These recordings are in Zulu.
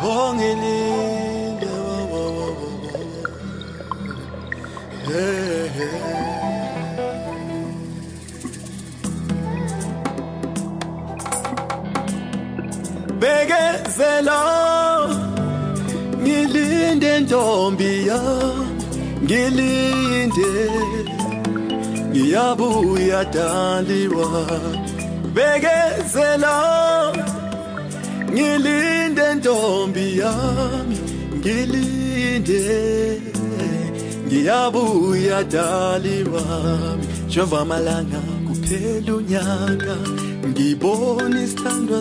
ongilinde bekezela ngilinde ntombi yami ngilinde ngiyabuya daliwa bekezela ngilinde ntombi yami ngilinde ngiyabuya daliwa jova malanga kuphela unyaka ngibona isithandwa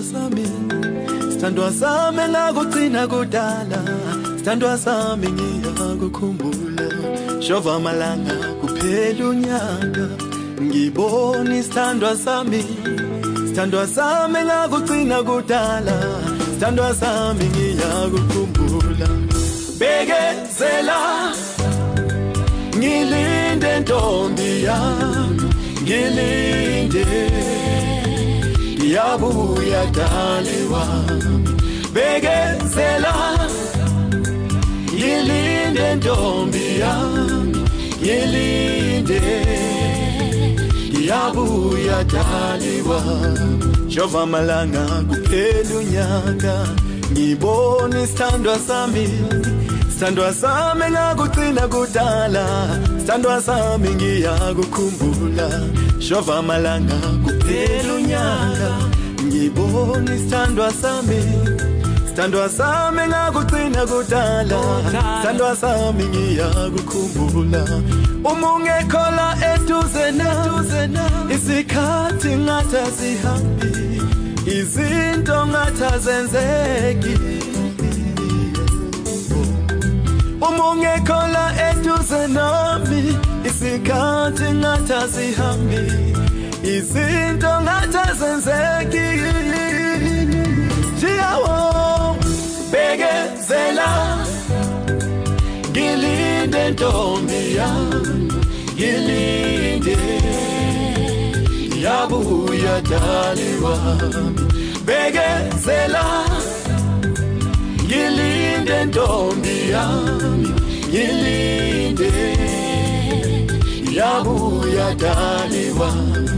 sami ngakugcina kudala isithandwa sami ngiyakukhumbula jova malanga kuphela unyaka ngibona isithandwa sami ngakugcina kudala isithandwa sami ngiyakukhumbula bekezela ngilinde ntombi yami ngilinde ngiyabuya daliwa bekezela ngilinde ntombi yami ngilinde ngiyabuya daliwa jova malanga kuphela unyaka ngibona isithandwa sami ngakugcina kudala isithandwa sami ngiyakukhumbula jova malanga kuphela unyaka ngibona isithandwa sami ngakugcina kudala isithandwa sami ngiyakukhumbula uma ungekhola eduze na isikhathi ngathi asihambi izinto ngathi azenzeki uma ungekhola eduze nami isikhathi ngathi asihambi izinto ngathi azenzeki jiyawo bekezela ngilinde ntombi yami ngilinde yabuya daliwa bekezela ngilinde ntombi yami ngilinde yabuya daliwa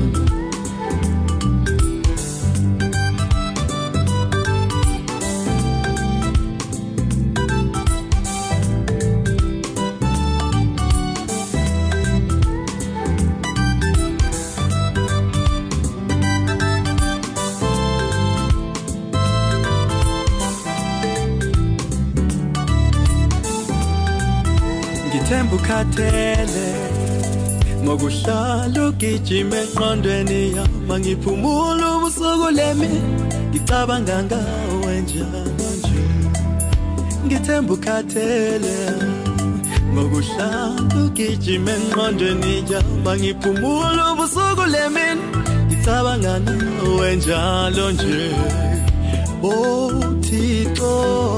Ukhathele ngokuhlala ugijima engqondweni yami ngiphumula ubusuku lemi ngicabanga ngawe njalo nje ngithemba ukhathele ngokuhlala ugijima engqondweni yami ngiphumula ubusuku lemi ngicabanga ngawe njalo nje oh Thixo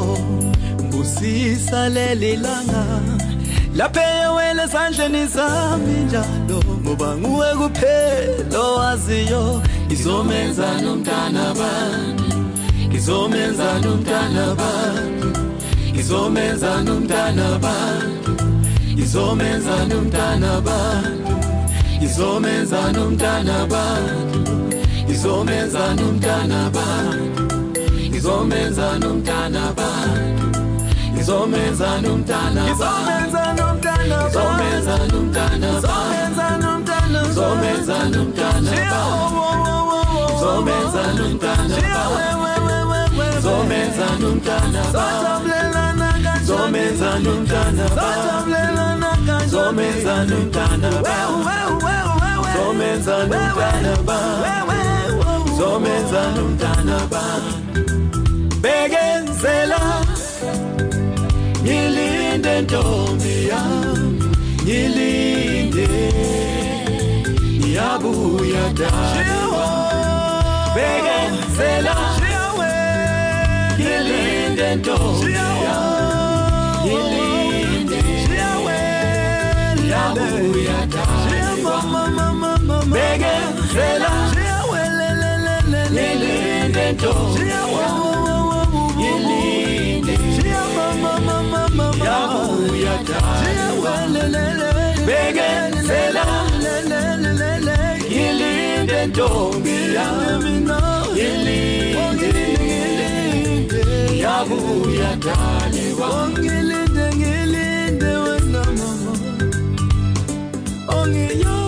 busisa leli langa laphe wena sandleni zami njalo ngoba nguwe kuphela owaziyo ngizomenza nomntana bami ngizomenza nomntana bami ngizomenza nomntana bami ngizomenza nomntana bami ngizomenza nomntana bami ngizomenza nomntana bami ngizomenza nomntana bami ngizomenza nomntana ngizomenza nomntana ngizomenza nomntana ngizomenza nomntana ngizomenza nomntana ngizomenza nomntana ngizomenza nomntana ngizomenza nomntana ngizomenza nomntana ngizomenza nomntana ngizomenza nomntana bekezela ngilinde ntombi yami ngilinde ngiyabuya daliwa bekezela ngilinde ntombi yami ngilinde ngiyabuya daliwa bekezela ngilinde ntombi yami ngilinde bekezela ngilinde ntombi yami ngilinde yabuya dali wami ngilinde wena mama,